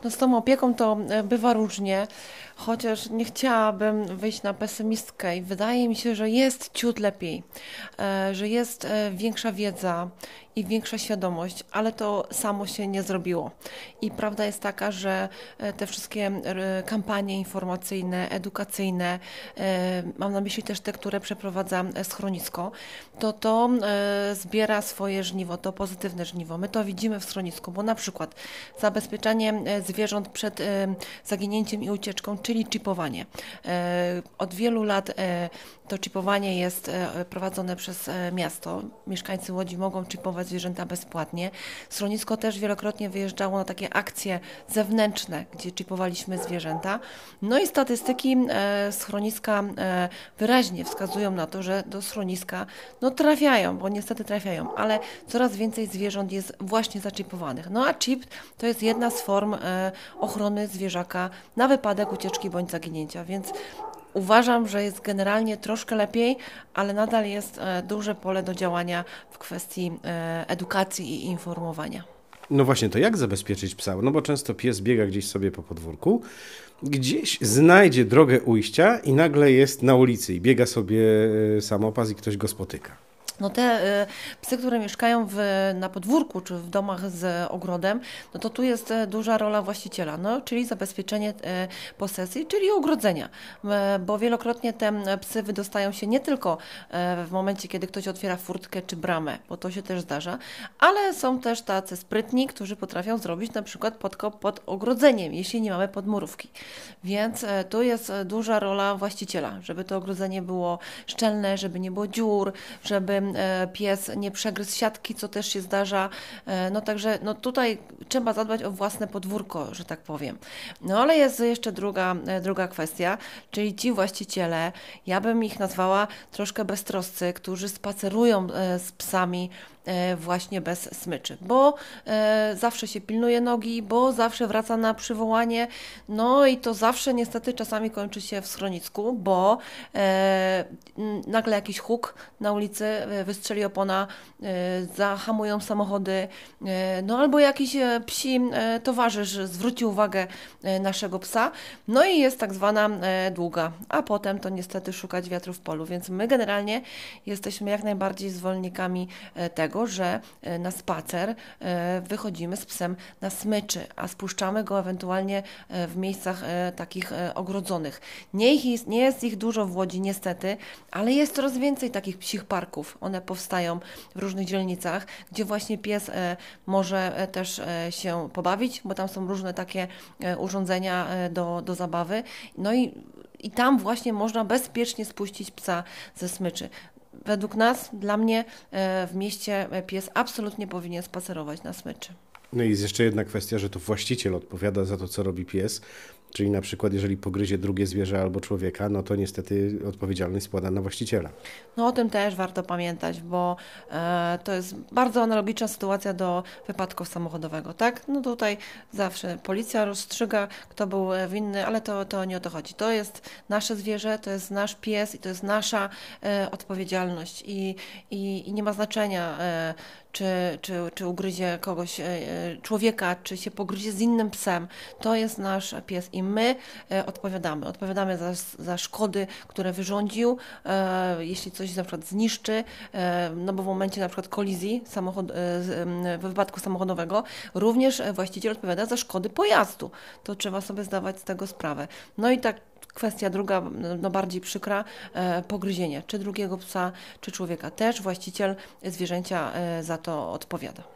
No z tą opieką to bywa różnie, chociaż nie chciałabym wyjść na pesymistkę i wydaje mi się, że jest ciut lepiej, że jest większa wiedza i większa świadomość, ale to samo się nie zrobiło. I prawda jest taka, że te wszystkie kampanie informacyjne, edukacyjne, mam na myśli też te, które przeprowadza schronisko, to zbiera swoje żniwo, to pozytywne żniwo. My to widzimy w schronisku, bo na przykład zabezpieczanie zwierząt przed zaginięciem i ucieczką, czyli czipowanie. Od wielu lat to czipowanie jest prowadzone przez miasto. Mieszkańcy Łodzi mogą czipować zwierzęta bezpłatnie. Schronisko też wielokrotnie wyjeżdżało na takie akcje zewnętrzne, gdzie czipowaliśmy zwierzęta. No i statystyki schroniska wyraźnie wskazują na to, że do schroniska no trafiają, bo niestety trafiają, ale coraz więcej zwierząt jest właśnie zaczipowanych. No a chip to jest jedna z form ochrony zwierzaka na wypadek ucieczki bądź zaginięcia, więc uważam, że jest generalnie troszkę lepiej, ale nadal jest duże pole do działania w kwestii edukacji i informowania. No właśnie, to jak zabezpieczyć psa? No bo często pies biega gdzieś sobie po podwórku, gdzieś znajdzie drogę ujścia i nagle jest na ulicy i biega sobie samopas i ktoś go spotyka. No te psy, które mieszkają na podwórku czy w domach z ogrodem, no to tu jest duża rola właściciela, no, czyli zabezpieczenie posesji, czyli ogrodzenia, bo wielokrotnie te psy wydostają się nie tylko w momencie, kiedy ktoś otwiera furtkę czy bramę, bo to się też zdarza, ale są też tacy sprytni, którzy potrafią zrobić na przykład podkop pod ogrodzeniem, jeśli nie mamy podmurówki. Więc tu jest duża rola właściciela, żeby to ogrodzenie było szczelne, żeby nie było dziur, żeby pies nie przegryzł siatki, co też się zdarza. No także no tutaj trzeba zadbać o własne podwórko, że tak powiem. No ale jest jeszcze druga kwestia, czyli ci właściciele, ja bym ich nazwała troszkę beztroscy, którzy spacerują z psami właśnie bez smyczy, bo zawsze się pilnuje nogi, bo zawsze wraca na przywołanie, no i to zawsze niestety czasami kończy się w schronisku, bo nagle jakiś huk na ulicy wystrzeli opona, zahamują samochody, no albo jakiś psi towarzysz zwróci uwagę naszego psa, no i jest tak zwana długa, a potem to niestety szukać wiatru w polu, więc my generalnie jesteśmy jak najbardziej zwolennikami tego, że na spacer wychodzimy z psem na smyczy, a spuszczamy go ewentualnie w miejscach takich ogrodzonych. Nie jest ich dużo w Łodzi niestety, ale jest coraz więcej takich psich parków. One powstają w różnych dzielnicach, gdzie właśnie pies może też się pobawić, bo tam są różne takie urządzenia do zabawy. No i tam właśnie można bezpiecznie spuścić psa ze smyczy. Według nas, dla mnie, w mieście pies absolutnie powinien spacerować na smyczy. No i jest jeszcze jedna kwestia, że to właściciel odpowiada za to, co robi pies. Czyli na przykład, jeżeli pogryzie drugie zwierzę albo człowieka, no to niestety odpowiedzialność spada na właściciela. No o tym też warto pamiętać, bo to jest bardzo analogiczna sytuacja do wypadku samochodowego, tak? No tutaj zawsze policja rozstrzyga, kto był winny, ale to nie o to chodzi. To jest nasze zwierzę, to jest nasz pies i to jest nasza odpowiedzialność i nie ma znaczenia, czy ugryzie kogoś, człowieka, czy się pogryzie z innym psem. To jest nasz pies i my odpowiadamy. Odpowiadamy za szkody, które wyrządził, jeśli coś na przykład zniszczy, no bo w momencie na przykład kolizji w wypadku samochodowego również właściciel odpowiada za szkody pojazdu. To trzeba sobie zdawać z tego sprawę. No i tak kwestia druga, no bardziej przykra, pogryzienie, czy drugiego psa, czy człowieka. Też właściciel zwierzęcia za to odpowiada.